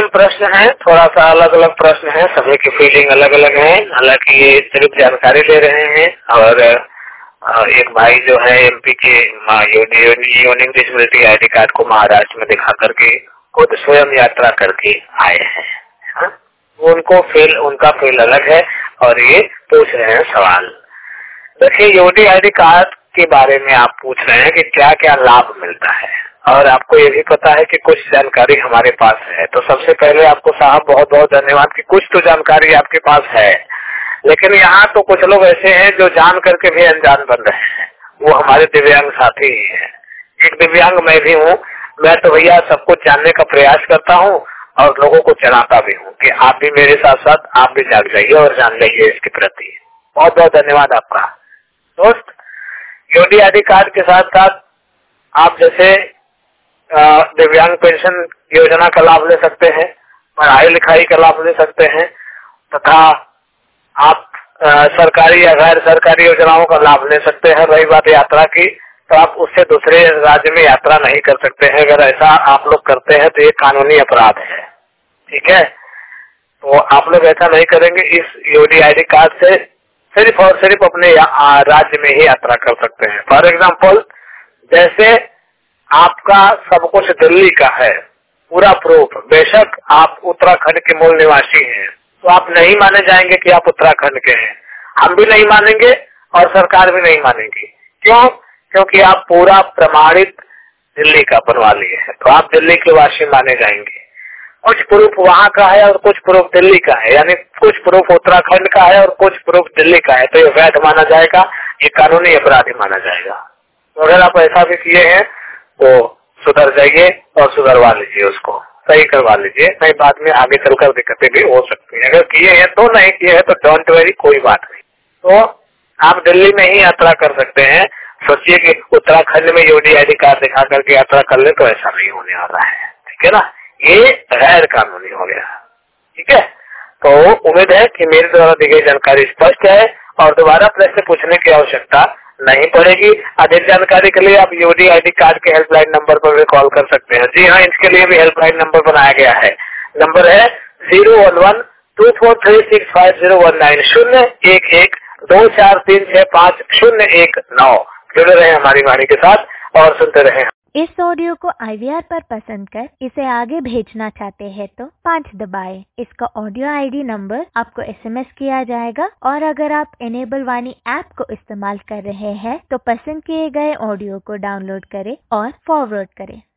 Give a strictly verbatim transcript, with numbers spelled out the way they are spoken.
Same प्रश्न है, थोड़ा सा अलग अलग प्रश्न है, सभी की फीलिंग अलग अलग है। हालांकि ये सिर्फ जानकारी ले रहे हैं और एक भाई जो है एमपी के यूनिक डिसेबिलिटी आईडी कार्ड को महाराष्ट्र में दिखा करके खुद स्वयं यात्रा करके आए हैं। हा? उनको फील उनका फील अलग है और ये पूछ रहे हैं सवाल। देखिए, यूडी आईडी कार्ड के बारे में आप पूछ रहे हैं कि क्या क्या लाभ मिलता है और आपको ये भी पता है कि कुछ जानकारी हमारे पास है। तो सबसे पहले आपको साहब बहुत बहुत धन्यवाद कि कुछ तो जानकारी आपके पास है। लेकिन यहाँ तो कुछ लोग ऐसे हैं जो जान करके भी अनजान बन रहे हैं, वो हमारे दिव्यांग साथी ही हैं। एक दिव्यांग मैं भी हूँ। मैं तो भैया सब कुछ जानने का प्रयास करता हूँ और लोगों को जनाता भी हूँ कि आप भी मेरे साथ साथ आप भी जाग जाइए और जान लीजिए इसके प्रति। बहुत बहुत धन्यवाद आपका। दोस्त, यूडी आईडी कार्ड के साथ साथ आप जैसे दिव्यांग पेंशन योजना का लाभ ले सकते हैं, पढ़ाई लिखाई का लाभ ले सकते हैं तथा आप आ, सरकारी या गैर सरकारी योजनाओं का लाभ ले सकते हैं। रही बात यात्रा की, तो आप उससे दूसरे राज्य में यात्रा नहीं कर सकते हैं। अगर ऐसा आप लोग करते हैं तो ये कानूनी अपराध है, ठीक है। तो आप लोग ऐसा नहीं करेंगे। इस यूडी आईडी कार्ड से सिर्फ और सिर्फ अपने राज्य में ही यात्रा कर सकते हैं। फॉर एग्जाम्पल, जैसे आपका सब कुछ दिल्ली का है, पूरा प्रूफ, बेशक आप उत्तराखंड के मूल निवासी हैं, तो आप नहीं माने जाएंगे कि आप उत्तराखंड के हैं। हम भी नहीं मानेंगे और सरकार भी नहीं मानेगी। क्यों? क्योंकि आप पूरा प्रमाणित दिल्ली का बनवा लिए हैं, तो आप दिल्ली के वासी माने जाएंगे। कुछ प्रूफ वहाँ का है और कुछ प्रूफ दिल्ली का है, यानी कुछ प्रूफ उत्तराखंड का है और कुछ प्रूफ दिल्ली का है, तो ये वैध माना जाएगा, ये कानूनी अपराधी माना जाएगा। तो अगर आप ऐसा भी किए हैं तो सुधर जाइए और सुधरवा लीजिए, उसको सही करवा लीजिए, नहीं बाद में आगे चलकर दिक्कतें भी हो सकती हैं। अगर किए हैं तो, नहीं किए हैं तो डोंट वरी, कोई बात नहीं। तो आप दिल्ली में ही यात्रा कर सकते हैं। सोचिए कि उत्तराखंड में यूडी आईडी कार्ड दिखा करके यात्रा कर ले, तो ऐसा नहीं होने वाला है, ठीक है ना। ये गैर कानूनी हो गया, ठीक है। तो उम्मीद है कि मेरे द्वारा दी गई जानकारी स्पष्ट है और दोबारा प्रश्न पूछने की आवश्यकता नहीं पड़ेगी। अधिक जानकारी के लिए आप यूडी आईडी कार्ड के हेल्पलाइन नंबर पर भी कॉल कर सकते हैं। जी हाँ, इसके लिए भी हेल्पलाइन नंबर बनाया गया है। नंबर है zero one one two four three six five zero one nine, शून्य एक एक दो चार तीन छह पाँच शून्य एक नौ। जुड़े रहे हमारी वाणी के साथ और सुनते रहे। इस ऑडियो को आई वी आर पर पसंद कर इसे आगे भेजना चाहते हैं तो पाँच दबाएं। इसका ऑडियो आईडी नंबर आपको एसएमएस किया जाएगा और अगर आप इनेबल वाणी ऐप को इस्तेमाल कर रहे हैं तो पसंद किए गए ऑडियो को डाउनलोड करें और फॉरवर्ड करें।